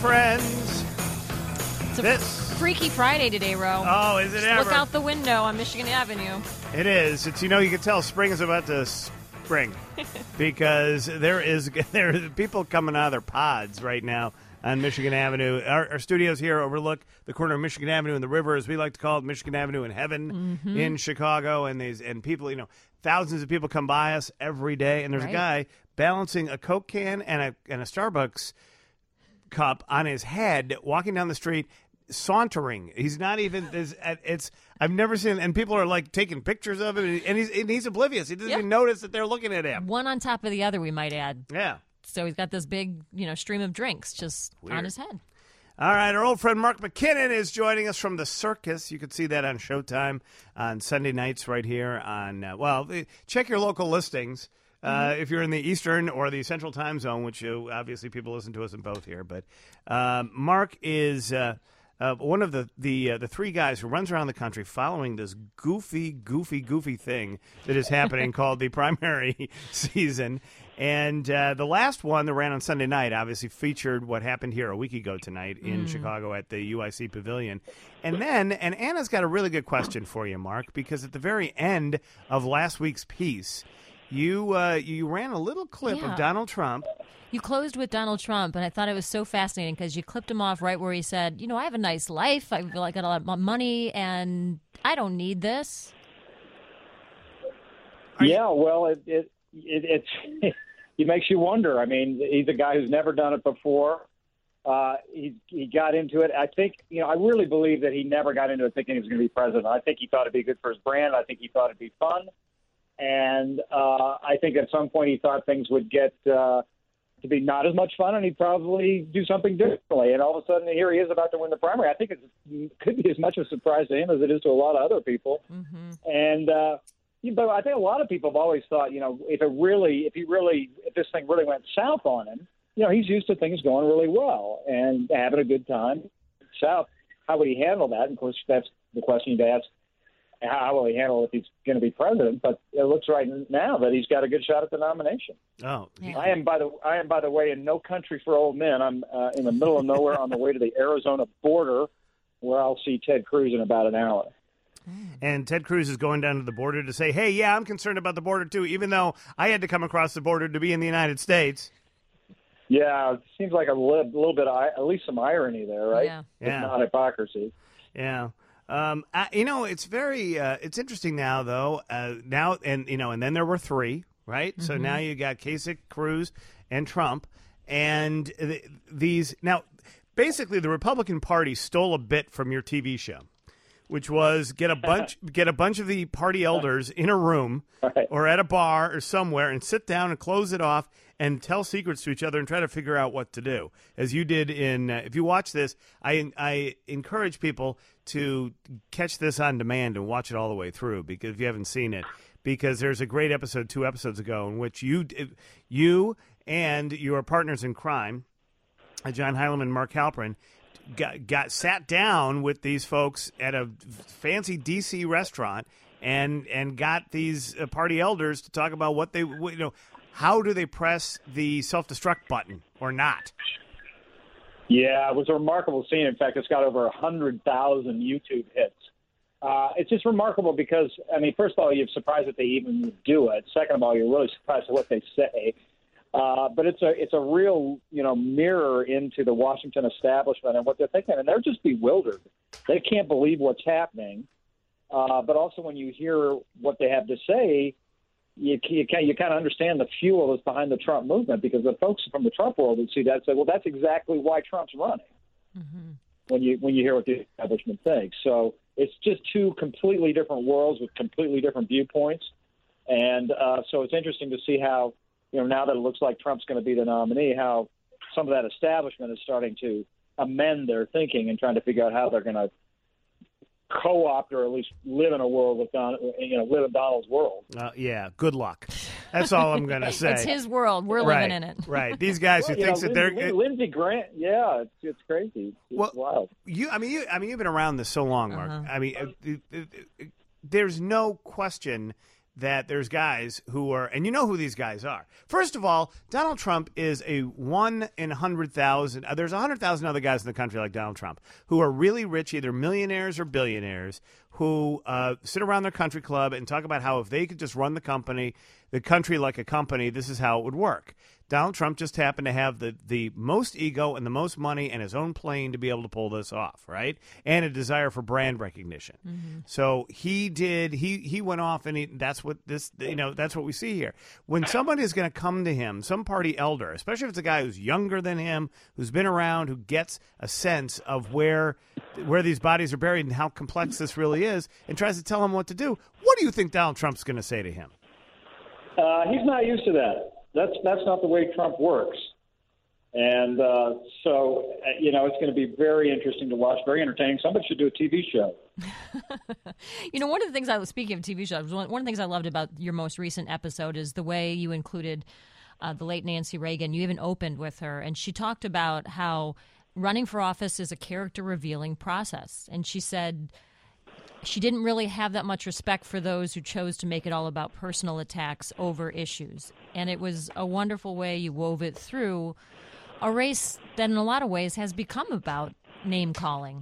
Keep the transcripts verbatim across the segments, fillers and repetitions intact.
friends. It's a This. Freaky Friday today, Ro. Oh, is it Just ever? Look out the window on Michigan Avenue. It is. It's, you know, you can tell spring is about to spring because there is there are people coming out of their pods right now on Michigan Avenue. Our, our studios here overlook the corner of Michigan Avenue and the river, as we like to call it, Michigan Avenue in heaven Mm-hmm. in Chicago. And these and people, you know, thousands of people come by us every day, and there's Right. a guy balancing a Coke can and a and a Starbucks cup on his head, walking down the street. Sauntering, he's not even. It's I've never seen, and people are like taking pictures of him, and he's and he's oblivious. He doesn't Yeah. even notice that they're looking at him. One on top of the other, we might add. Yeah. So he's got this big, you know, stream of drinks just Weird. on his head. All right, our old friend Mark McKinnon is joining us from the circus. You can see that on Showtime on Sunday nights right here on. Uh, well, check your local listings. Uh, Mm-hmm. if you're in the Eastern or the Central time zone, which uh, obviously people listen to us in both here, but um, Mark is. Uh, Uh, one of the the uh, the three guys who runs around the country following this goofy, goofy, goofy thing that is happening called the primary season. And uh, the last one that ran on Sunday night obviously featured what happened here a week ago tonight in Chicago at the U I C Pavilion. And then, and Anna's got a really good question for you, Mark, because at the very end of last week's piece, you uh, you ran a little clip Yeah. of Donald Trump. You closed with Donald Trump, and I thought it was so fascinating because you clipped him off right where he said, you know, I have a nice life. I feel like I got a lot of money, and I don't need this. Yeah, well, it it, it it's it makes you wonder. I mean, he's a guy who's never done it before. Uh, he he got into it. I think, you know, I really believe that he never got into it thinking he was going to be president. I think he thought it'd be good for his brand. I think he thought it'd be fun, and uh, I think at some point he thought things would get uh, to be not as much fun, and he'd probably do something differently. And all of a sudden, here he is about to win the primary. I think it's, it could be as much a surprise to him as it is to a lot of other people. Mm-hmm. And uh, but I think a lot of people have always thought, you know, if it really, if he really, if this thing really went south on him, you know, he's used to things going really well and having a good time. South, how would he handle that? And of course, that's the question you'd ask. How will he handle it if he's going to be president? But it looks right now that he's got a good shot at the nomination. Oh, Yeah. I am, by the I am, by the way, in no country for old men. I'm uh, in the middle of nowhere on the way to the Arizona border, where I'll see Ted Cruz in about an hour. And Ted Cruz is going down to the border to say, hey, yeah, I'm concerned about the border, too, even though I had to come across the border to be in the United States. Yeah, it seems like a li- little bit, of, at least some irony there, right? Yeah. It's Yeah. not hypocrisy. Yeah. Um, I, you know, it's very, uh, it's interesting now, though. Uh, now, and, you know, and then there were three, right? So now you got Kasich, Cruz, and Trump. And th- these, now, basically, the Republican Party stole a bit from your T V show, which was get a bunch get a bunch of the party elders in a room Right. or at a bar or somewhere and sit down and close it off and tell secrets to each other and try to figure out what to do. As you did in uh, if you watch this, I I encourage people to catch this on demand and watch it all the way through, because if you haven't seen it, because there's a great episode two episodes ago in which you you and your partners in crime, uh, John Heilemann and Mark Halperin, got, got sat down with these folks at a fancy D C restaurant and and got these uh, party elders to talk about what they, what, you know, how do they press the self-destruct button or not? Yeah, it was a remarkable scene. In fact, it's got over one hundred thousand YouTube hits. Uh, it's just remarkable because, I mean, first of all, you're surprised that they even do it. Second of all, you're really surprised at what they say. Uh, but it's a it's a real, you know, mirror into the Washington establishment and what they're thinking. And they're just bewildered. They can't believe what's happening. Uh, but also when you hear what they have to say, you, you, you kind of understand the fuel that's behind the Trump movement, because the folks from the Trump world would see that and say, well, that's exactly why Trump's running. Mm-hmm. When you when you hear what the establishment thinks. So it's just two completely different worlds with completely different viewpoints. And uh, so it's interesting to see how, you know, now that it looks like Trump's going to be the nominee, how some of that establishment is starting to amend their thinking and trying to figure out how they're going to co-opt or at least live in a world with Don, you know, live in Donald's world. Uh, yeah, good luck. That's all I'm going to say. It's his world. We're right, living in it. Right. These guys who Well, you thinks know, that they're Lindsey, Lindsey Grant, yeah, it's, it's crazy. It's well, wild. You, I mean, you, I mean, you've been around this so long, Mark. Uh-huh. I mean, uh, uh, uh, there's no question that there's guys who are, and you know who these guys are. First of all, Donald Trump is a one in one hundred thousand. Uh, there's one hundred thousand other guys in the country like Donald Trump who are really rich, either millionaires or billionaires, who uh, sit around their country club and talk about how if they could just run the company, the country like a company, this is how it would work. Donald Trump just happened to have the, the most ego and the most money and his own plane to be able to pull this off, right? And a desire for brand recognition. Mm-hmm. So he did. He he went off, and he, that's what this. You know, that's what we see here. When somebody is going to come to him, some party elder, especially if it's a guy who's younger than him, who's been around, who gets a sense of where where these bodies are buried and how complex this really is, and tries to tell him what to do. What do you think Donald Trump's going to say to him? Uh, he's not used to that. That's that's not the way Trump works. And uh, so, you know, it's going to be very interesting to watch, very entertaining. Somebody should do a T V show. You know, one of the things I was, speaking of T V shows, one, one of the things I loved about your most recent episode is the way you included uh, the late Nancy Reagan. You even opened with her, and she talked about how running for office is a character-revealing process. And she said she didn't really have that much respect for those who chose to make it all about personal attacks over issues. And it was a wonderful way you wove it through a race that in a lot of ways has become about name-calling.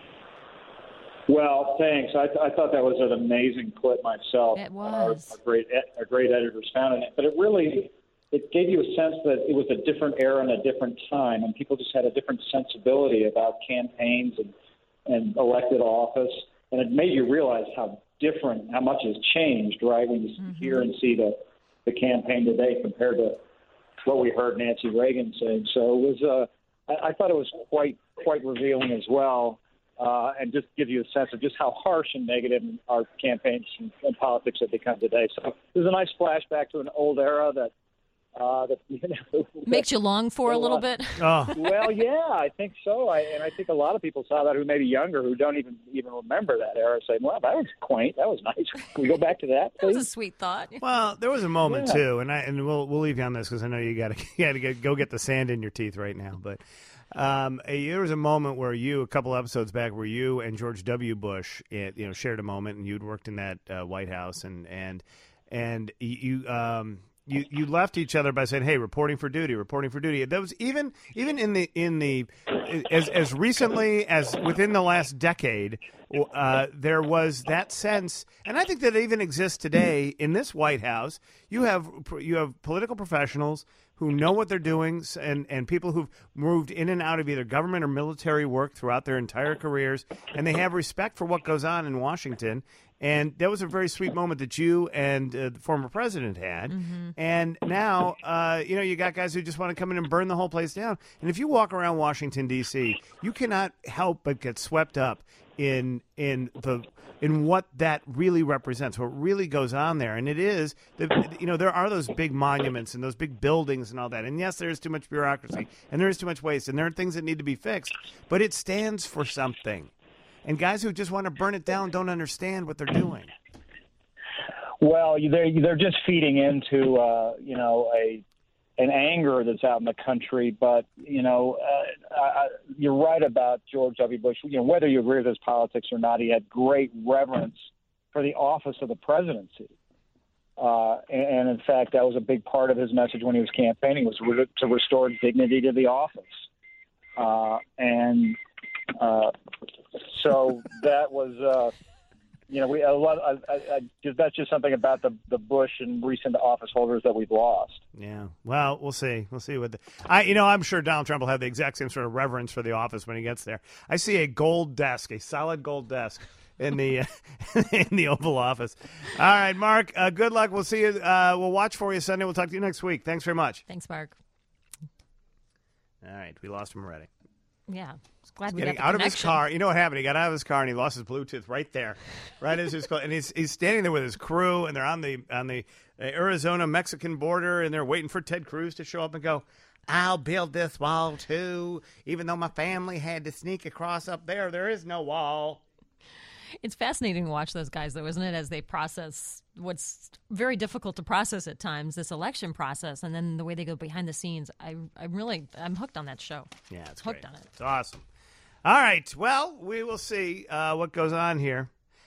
Well, thanks. I, th- I thought that was an amazing clip myself. It was. Our, our great, our great editors found in it. But it really, it gave you a sense that it was a different era and a different time, and people just had a different sensibility about campaigns and, and elected office. And it made you realize how different, how much has changed, right, when you mm-hmm. hear and see the, the campaign today compared to what we heard Nancy Reagan saying. So it was, uh, I, I thought it was quite quite revealing as well, uh, and just gives you a sense of just how harsh and negative our campaigns and, and politics have become today. So it was a nice flashback to an old era that Uh, that, you know, makes you long for a little bit. Oh. Well, yeah, I think so. I, and I think a lot of people saw that who may be younger, who don't even even remember that era, saying, "Well, that was quaint. That was nice. Can we go back to that, please?" That was a sweet thought. Well, there was a moment yeah. too, and I and we'll we'll leave you on this because I know you got to you got to go get the sand in your teeth right now. But um, a, there was a moment where you, a couple episodes back, where you and George W. Bush, it, you know, shared a moment, and you'd worked in that uh, White House, and and and you. Um, You you left each other by saying, "Hey, reporting for duty, reporting for duty." That was even even in the in the as as recently as within the last decade, uh, there was that sense, and I think that it even exists today in this White House. You have you have political professionals who know what they're doing, and and people who've moved in and out of either government or military work throughout their entire careers, and they have respect for what goes on in Washington. And that was a very sweet moment that you and uh, the former president had. Mm-hmm. And now, uh, you know, you got guys who just want to come in and burn the whole place down. And if you walk around Washington, D C, you cannot help but get swept up in in the in what that really represents, what really goes on there. And it is, the, you know, there are those big monuments and those big buildings and all that. And yes, there is too much bureaucracy and there is too much waste and there are things that need to be fixed. But it stands for something. And guys who just want to burn it down don't understand what they're doing. Well, they're they're just feeding into uh, you know a an anger that's out in the country. But you know uh, uh, you're right about George W. Bush. You know, whether you agree with his politics or not, he had great reverence for the office of the presidency. Uh, and, and in fact, that was a big part of his message when he was campaigning, was re- to restore dignity to the office. Uh, and uh, so that was, uh, you know, we a lot. I, I, I, that's just something about the the Bush and recent office holders that we've lost. Yeah. Well, we'll see. We'll see what the, I. You know, I'm sure Donald Trump will have the exact same sort of reverence for the office when he gets there. I see a gold desk, a solid gold desk in the uh, in the Oval Office. All right, Mark. Uh, good luck. We'll see you. Uh, we'll watch for you Sunday. We'll talk to you next week. Thanks very much. Thanks, Mark. All right, we lost him already. Yeah, glad we getting got the out connection. of his car. You know what happened? He got out of his car and he lost his Bluetooth right there, right as his and he's he's standing there with his crew and they're on the on the Arizona Mexican border and they're waiting for Ted Cruz to show up and go, "I'll build this wall too, even though my family had to sneak across up there. There is no wall." It's fascinating to watch those guys, though, isn't it, as they process what's very difficult to process at times, this election process, and then the way they go behind the scenes. I, I'm really, I'm hooked on that show. Yeah, it's hooked great. on it. It's awesome. All right, well, we will see uh, what goes on here.